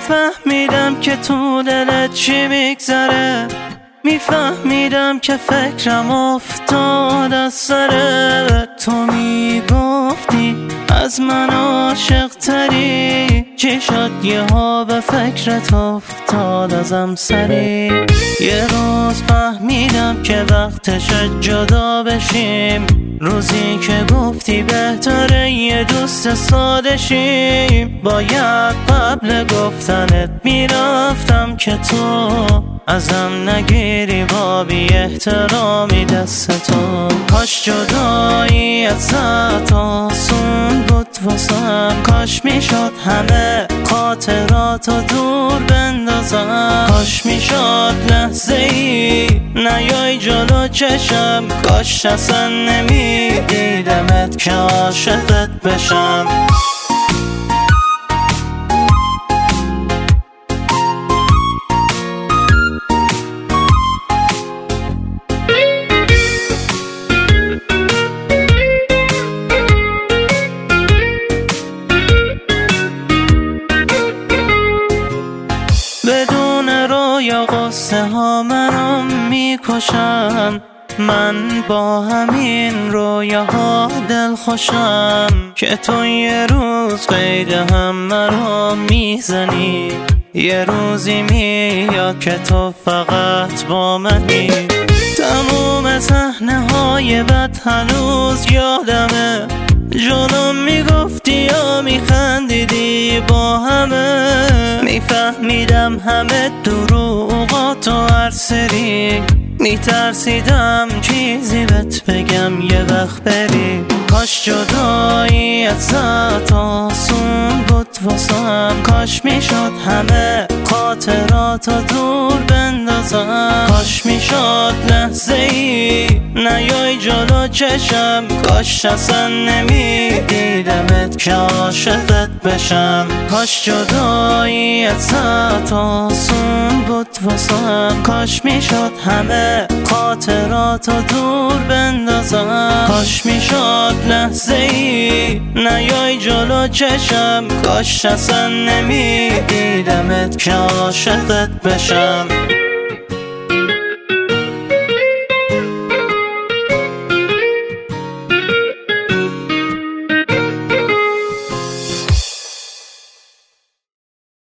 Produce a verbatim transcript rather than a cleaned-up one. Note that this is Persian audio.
میفهمیدم که تو دلت چی میگذره، میفهمیدم که فکرم افتاد از سرت. تو میگفتی از من عاشق تری، چی شد یه ها به فکرت افتاد ازم سری. یه روز فهمیدم که وقتش جدا بشیم، روزی که گفتی بهتره یه دوست ساده شیم. باید قبل گفتنت میرفتم که تو ازم نگیری با بی احترامی دستتو. کاش جدایی ازت آسون بود واسم، کاش میشد همه خاطراتو دور بندازم. کاش میشد لحظه ای نیای جلو چشم، کاش اصلا نمیدیدمت که عاشقت بشم. بدون رویا قصه ها منو میکشن، من با همین رویاها دل خوشم. که تو یه روز قید هم مرا میزنی، یه روزی میاد که تو فقط با منی. تموم صحنه های بد هنوز یادمه، جلوم میگفتی یا میخندیدی با همه. میفهمیدم همه دروغاتو هر سری، میترسیدم چیزی بهت بگم یه وقت بری. کاش جدایی ازت آسون بود واسم، کاش میشد همه خاطراتو دور بندازم. کاش میشد لحظه ای نیای جلو چشم، کاش اصلا نمیدیدمت که عاشقت بشم. کاش جدایی ازت آسون بود واسم، کاش میشد همه خاطراتو دور بندازم. کاش میشد لحظه ای نیای جلو چشم، کاش اصلا نمیدیدمت که عاشقت بشم.